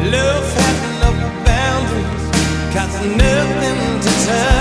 Love had no boundaries, 'cause nothing to touch.